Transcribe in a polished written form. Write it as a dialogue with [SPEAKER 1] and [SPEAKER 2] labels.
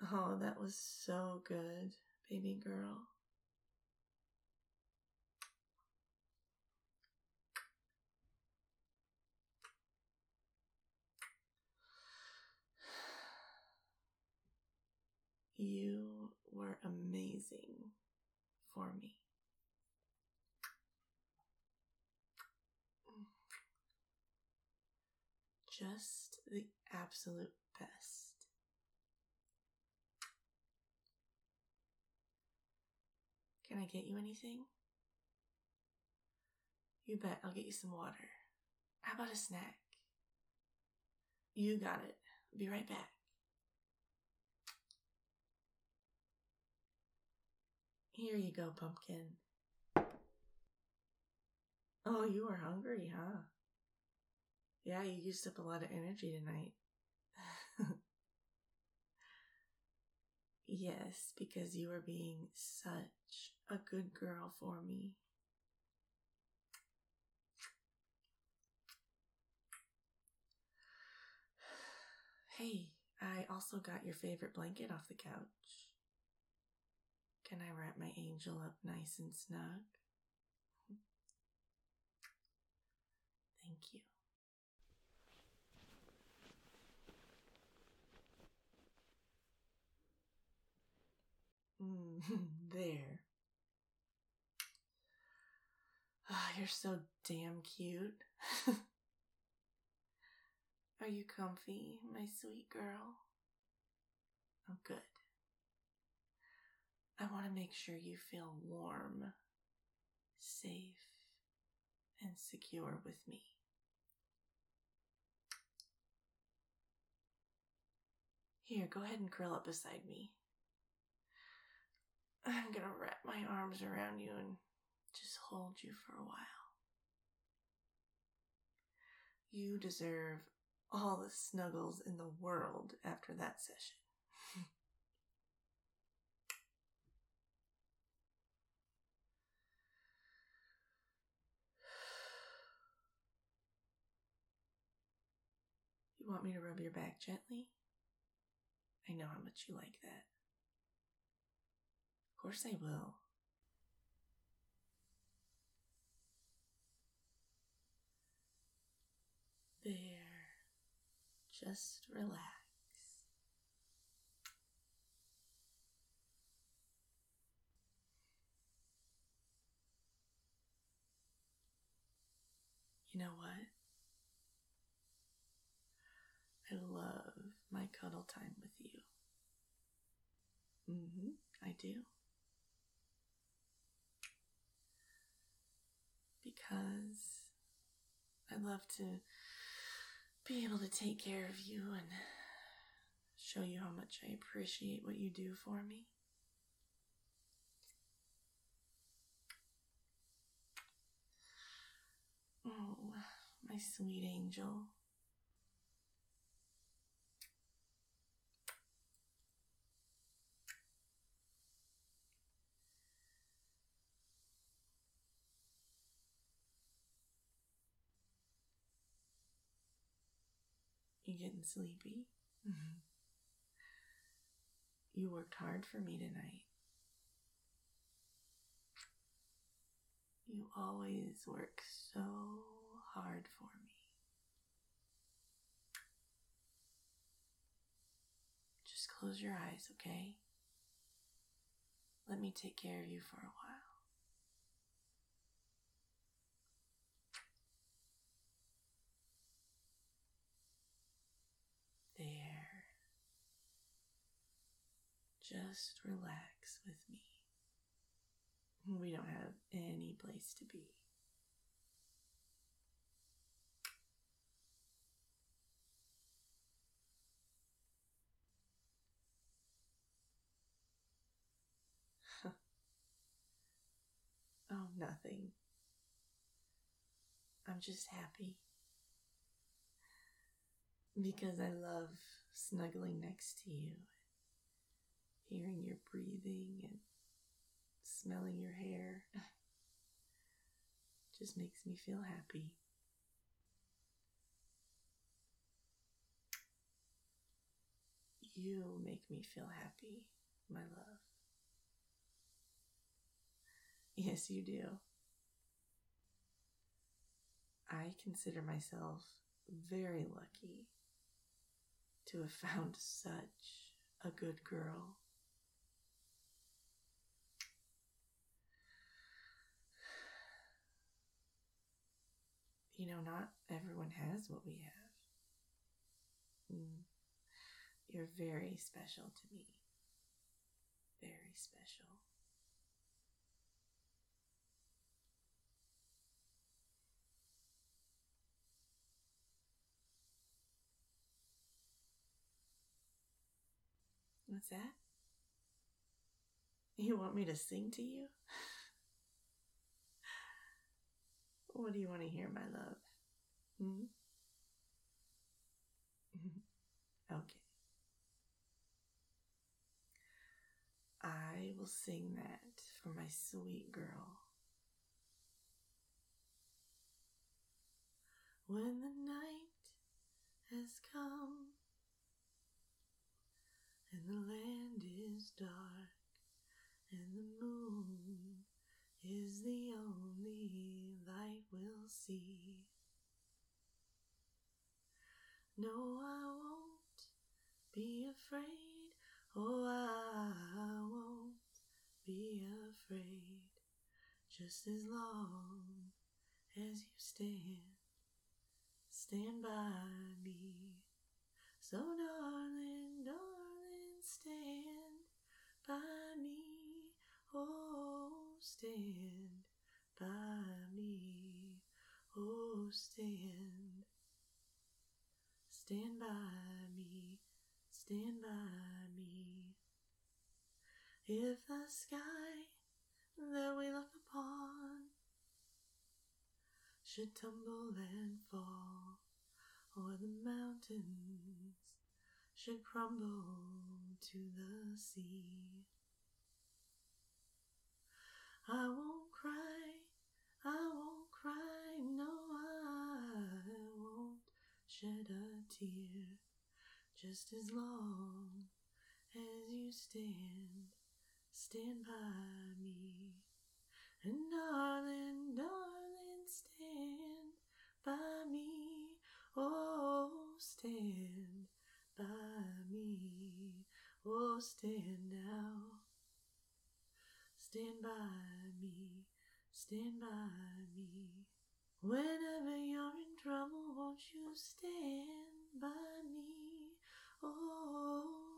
[SPEAKER 1] Oh, that was so good, baby girl. You were amazing for me. Just the absolute best. Can I get you anything? You bet. I'll get you some water. How about a snack? You got it. Be right back. Here you go, pumpkin. Oh, you were hungry, huh? Yeah, you used up a lot of energy tonight. Yes, because you were being such a good girl for me. Hey, I also got your favorite blanket off the couch. Can I wrap my angel up nice and snug? Thank you. There. Oh, you're so damn cute. Are you comfy, my sweet girl? Oh, good. I want to make sure you feel warm, safe, and secure with me. Here, go ahead and curl up beside me. I'm gonna wrap my arms around you and just hold you for a while. You deserve all the snuggles in the world after that session. You want me to rub your back gently? I know how much you like that. Of course I will. There. Just relax. You know what? I love my cuddle time with you. I do. Because I love to be able to take care of you and show you how much I appreciate what you do for me. Oh, my sweet angel. You getting sleepy? You worked hard for me tonight. You always work so hard for me. Just close your eyes, okay? Let me take care of you for a while. There. Just relax with me. We don't have any place to be. Oh, nothing. I'm just happy. Because I love snuggling next to you, hearing your breathing and smelling your hair. Just makes me feel happy. You make me feel happy, my love. Yes, you do. I consider myself very lucky to have found such a good girl. You know, not everyone has what we have. You're very special to me. Very special. What's that? You want me to sing to you? What do you want to hear, my love? Okay. I will sing that for my sweet girl. When the night has come and the land is dark and the moon is the only light we'll see. No, I won't be afraid. Oh, I won't be afraid. Just as long as you stand by me. So darling, darling, stand by me. Oh, stand by me. Oh, stand by me. Stand by me. If the sky that we look upon should tumble and fall, or the mountains should crumble to the sea, I won't cry, no, I won't shed a tear, just as long as you stand by me. And darling, darling, stand by me. Oh, stand by me. Oh, stand now. Stand by me. Stand by me. Whenever you're in trouble, won't you stand by me? Oh,